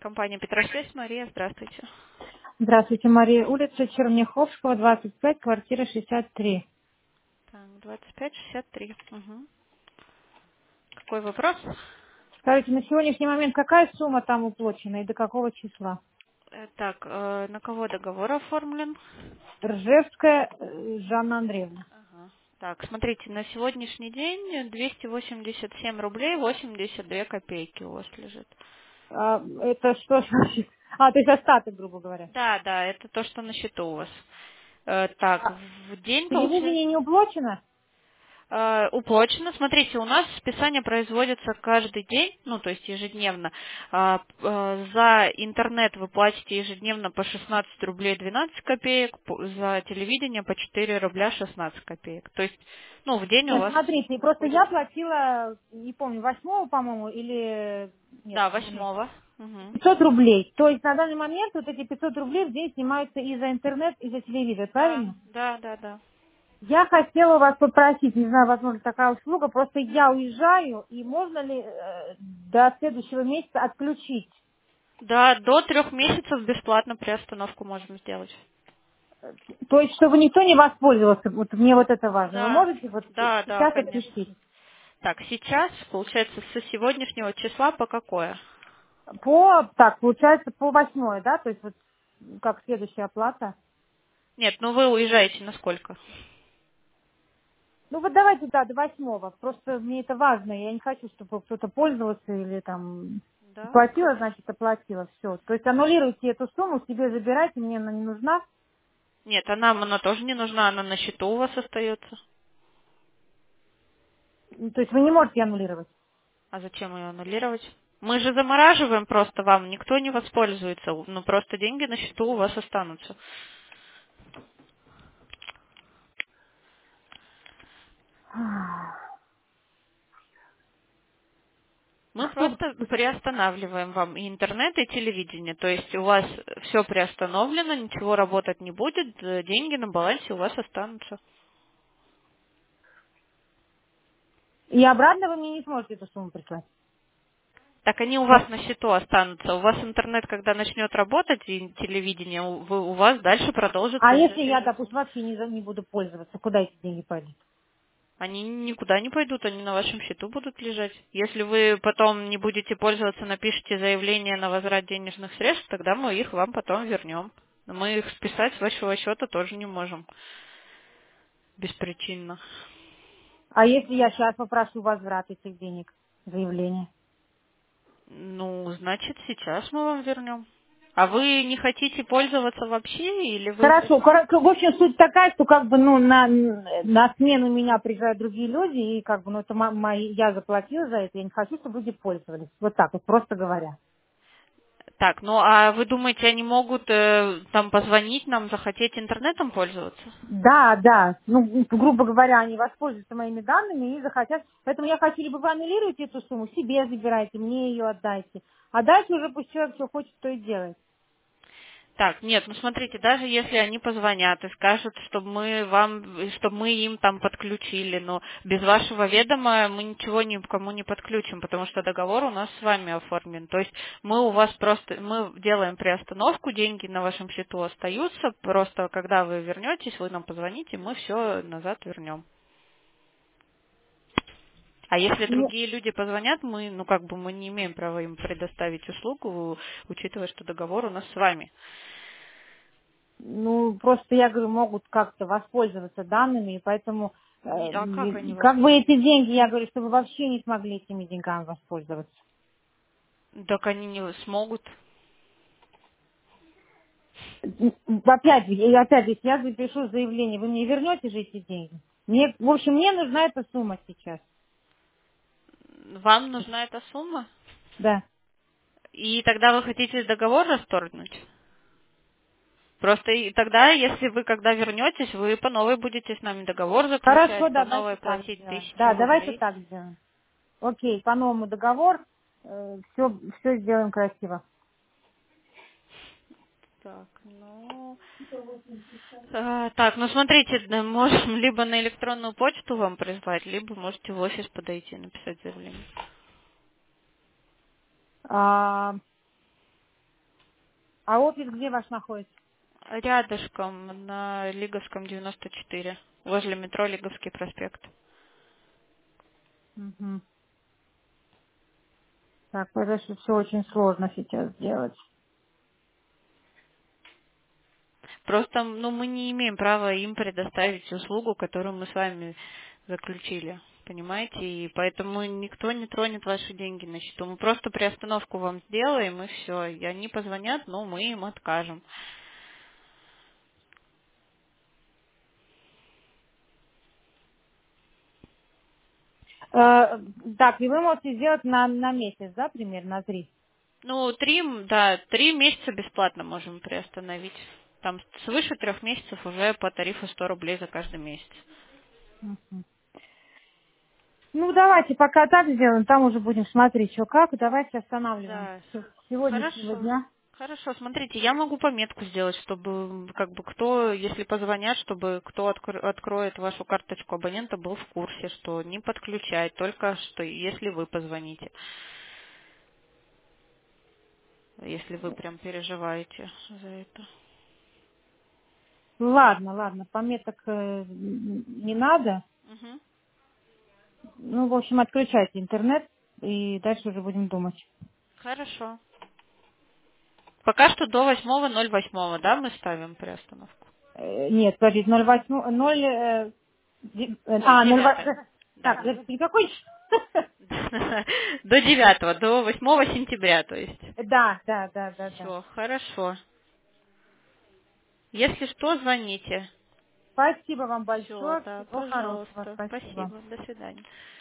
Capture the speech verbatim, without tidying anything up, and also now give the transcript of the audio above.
Компания «Петросвязь», Мария, здравствуйте. Здравствуйте, Мария. Улица Черняховского, двадцать пять, квартира шестьдесят три. Так, двадцать пять шестьдесят три. Угу. Какой вопрос? Скажите, на сегодняшний момент какая сумма там уплачена и до какого числа? Э, Так, э, на кого договор оформлен? Ржевская э, Жанна Андреевна. Ага. Так, смотрите, на сегодняшний день двести восемьдесят семь рублей восемьдесят две копейки у вас лежит. А, это что значит? А, то есть остаток, грубо говоря. Да, да, это то, что на счету у вас. Э, Так, А в день телевидение получается... не уплачено? Э, Уплочено. Смотрите, у нас списание производится каждый день, ну, то есть ежедневно. А, п- э, За интернет вы платите ежедневно по шестнадцать рублей двенадцать копеек, по- за телевидение по четыре рубля шестнадцать копеек. То есть, ну, в день у Нет, вас смотрите, просто выходит, я платила, не помню, восьмого, по-моему, или... Нет, да, нет, восьмого. Мгм. пятьсот рублей. То есть на данный момент вот эти пятьсот рублей в день снимаются и за интернет, и за телевизор, Да, правильно? да, да, да. Я хотела вас попросить, не знаю, возможно, такая услуга, просто я уезжаю, и можно ли э, до следующего месяца отключить? Да, до трех месяцев бесплатно приостановку можем сделать. То есть, чтобы никто не воспользовался, вот мне вот это важно. Вы Да, можете вот да, да, сейчас конечно. отключить? Так, сейчас, получается, со сегодняшнего числа по какое? По, так, получается, по восьмое, да, то есть вот как следующая оплата. Нет, ну вы уезжаете на сколько? Ну вот давайте, да, до восьмого. Просто мне это важно, я не хочу, чтобы кто-то пользовался или там Да, платила, конечно. значит, оплатила, все. То есть аннулируйте эту сумму, себе забирайте, мне она не нужна. Нет, а нам она тоже не нужна, она на счету у вас остается. Ну, то есть вы не можете аннулировать. А зачем ее аннулировать? Мы же замораживаем просто вам, никто не воспользуется, ну просто деньги на счету у вас останутся. Мы Что? просто приостанавливаем вам и интернет, и телевидение. То есть у вас все приостановлено, ничего работать не будет, э, деньги на балансе у вас останутся. И обратно вы мне не сможете эту сумму прислать. Так они у вас на счету останутся. У вас интернет, когда начнет работать, и телевидение, у вы- у вас дальше продолжит А если лежать я, эта допустим, сумма. вообще не, за- не буду пользоваться, куда эти деньги пойдут? Они никуда не пойдут, они на вашем счету будут лежать. Если вы потом не будете пользоваться, напишите заявление на возврат денежных средств, тогда мы их вам потом вернем. Но мы их списать с вашего счета тоже не можем беспричинно. А если я сейчас попрошу возврат этих денег, заявление? Ну, значит, сейчас мы вам вернем. А вы не хотите пользоваться вообще, или вы Хорошо, хотите... кор- в общем, суть такая, что как бы, ну, на, на смену меня приезжают другие люди, и как бы, ну, это мо- мои, я заплатила за это, я не хочу, чтобы люди пользовались. Вот так вот, просто говоря. Так, ну а вы думаете, они могут э, там позвонить нам, захотеть интернетом пользоваться? Да, да. Ну, грубо говоря, они воспользуются моими данными и захотят. Поэтому я хочу, либо вы аннулируете эту сумму, себе забирайте, мне ее отдайте. А дальше уже пусть человек что хочет, то и делает. Так, нет, ну смотрите, даже если они позвонят и скажут, чтобы мы вам, чтобы мы им там подключили, но без вашего ведома мы ничего никому не подключим, потому что договор у нас с вами оформлен. То есть мы у вас просто, мы делаем приостановку, деньги на вашем счету остаются, просто когда вы вернетесь, вы нам позвоните, мы все назад вернем. А если Не- другие люди позвонят, мы, ну как бы мы не имеем права им предоставить услугу, учитывая, что договор у нас с вами. Ну, просто я говорю, могут как-то воспользоваться данными, и поэтому э, Не- А как они и- вас? как бы эти деньги, я говорю, чтобы вообще не смогли этими деньгами воспользоваться. Так они не смогут. М, Опять, же, и опять, если я запишу заявление, вы мне вернете же эти деньги? Мне, в общем, мне нужна эта сумма сейчас. Вам нужна эта сумма? Да. И тогда вы хотите договор расторгнуть? Просто и тогда, если вы когда вернетесь, вы по новой будете с нами договор Хорошо, заключать, по давайте новой так платить сделаем. тысячу Да, давайте рублей. так сделаем. Окей, по новому договор. Все, все сделаем красиво. Так, ну... а, так, ну смотрите, да, можем либо на электронную почту вам прислать, либо можете в офис подойти и написать заявление. А, А офис где ваш находится? Рядышком на Лиговском девяносто четыре, возле метро Лиговский проспект. Угу. Так, это все очень сложно сейчас сделать. Просто, ну, мы не имеем права им предоставить услугу, которую мы с вами заключили. Понимаете? И поэтому никто не тронет ваши деньги на счету. Мы просто приостановку вам сделаем, и все. И они позвонят, но мы им откажем. Э, так, и вы можете сделать на, на месяц, да, примерно, на три? Ну, три, м, да, три месяца бесплатно можем приостановить. Там свыше трех месяцев уже по тарифу сто рублей за каждый месяц. Мгм. Ну, давайте пока так сделаем, там уже будем смотреть, что как. Давайте останавливаем Да, с сегодняшнего хорошо. дня. Хорошо, смотрите, я могу пометку сделать, чтобы как бы кто, если позвонят, чтобы кто откр- откроет вашу карточку абонента, был в курсе, что не подключать, только что если вы позвоните, если вы прям переживаете за это. Ладно, ладно, пометок э, н- не надо. Мгм. Ну, в общем, отключайте интернет, и дальше уже будем думать. Хорошо. Пока что до восьмого ноль восьмого, да, мы ставим приостановку? Э, нет, подождите, ноль восемь, ноль, э, де- э, Ой, а, ноль девятое. восемь, Да. так, это никакой, До девятого, до восьмого сентября, то есть. да, да, да, да, да. Все, хорошо. Если что, звоните. Спасибо вам Все, большое, да, всего хорошего, пожалуйста. спасибо. Спасибо. До свидания.